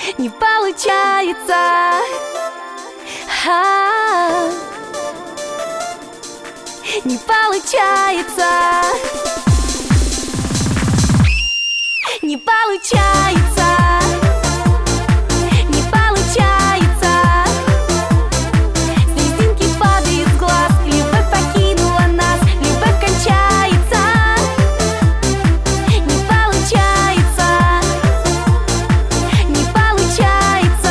Не получается. Не получается. Не получается. Не получается. Слезинки падают с глаз. Любовь покинула нас. Любовь кончается. Не получается. Не получается.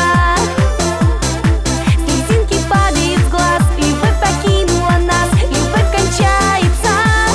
Слезинки падают с глаз. Любовь покинула нас. Любовь кончается.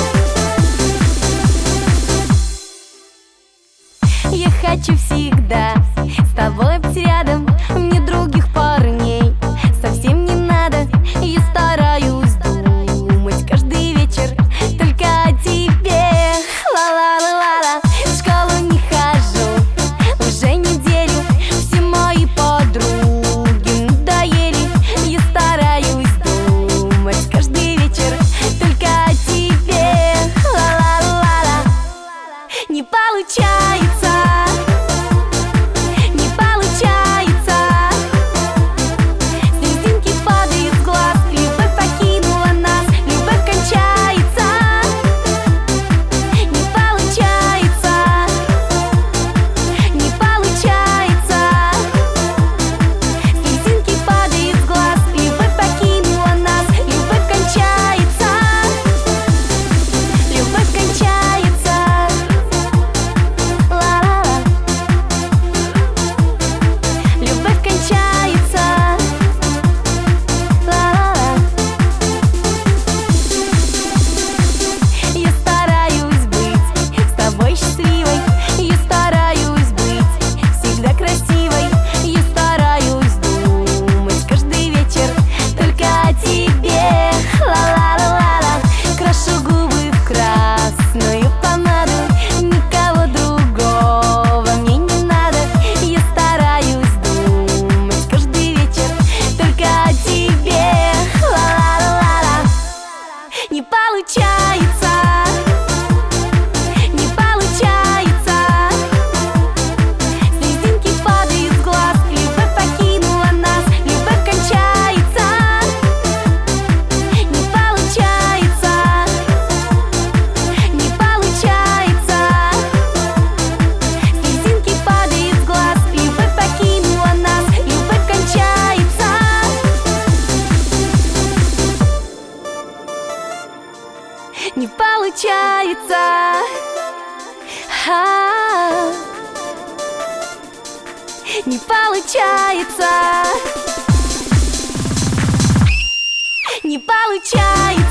Я хочу всегда с тобой быть рядом. Мне других парней совсем не надо. Я стараюсь думать каждый вечер только о тебе. Ла-ла-ла-ла-ла. В школу не хожу уже неделю. Все мои подруги надоели. Я стараюсь думать каждый вечер только о тебе. Ла-ла-ла-ла. Не получается. Не получается. Слезинки падают с глаз. Любовь покинула нас. Любовь кончается. Не получается. Не получается. Слезинки падают с глаз. Любовь покинула нас. Любовь кончается. Любовь кончается. Ла-ла-ла. Любовь кончается. Ла-ла-ла. Я стараюсь быть с тобой счастливой. Я стараюсь быть всегда красивой. Я стараюсь думать каждый вечер только о тебе. Ла-ла-ла-ла-ла. Крашу губы в красную помаду. Никого другого мне не надо. Я стараюсь думать каждый вечер только о тебе. Ла-ла-ла-ла-ла. Не получается. Не получается. Слезинки падают с глаз. Любовь покинула нас. Любовь кончается. Не получается. Не получается. Слезинки падают с глаз. Любовь покинула нас. Любовь кончается. Не получается. Не получается. Не получается.